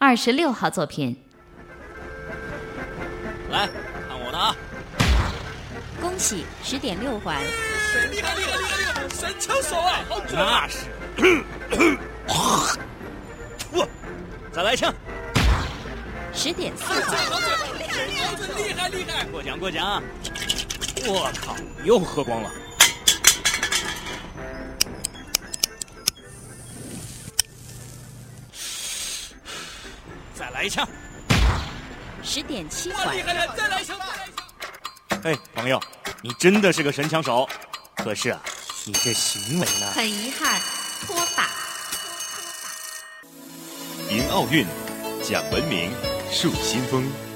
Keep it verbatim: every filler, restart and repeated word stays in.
二十六号作品。 来看我的啊！ 恭喜十点六环， 厉害厉害厉害厉害！神枪手啊，好准！那是。哇，再来一枪！ 十点四环， 厉害厉害厉害厉害！过奖过奖！我靠，又喝光了。再来一枪！ 十点七环， 厉害了！再来一枪！再来一枪！哎，朋友，你真的是个神枪手，可是啊，你这行为呢？ 很遗憾，脱靶。 迎奥运，讲文明，树新风。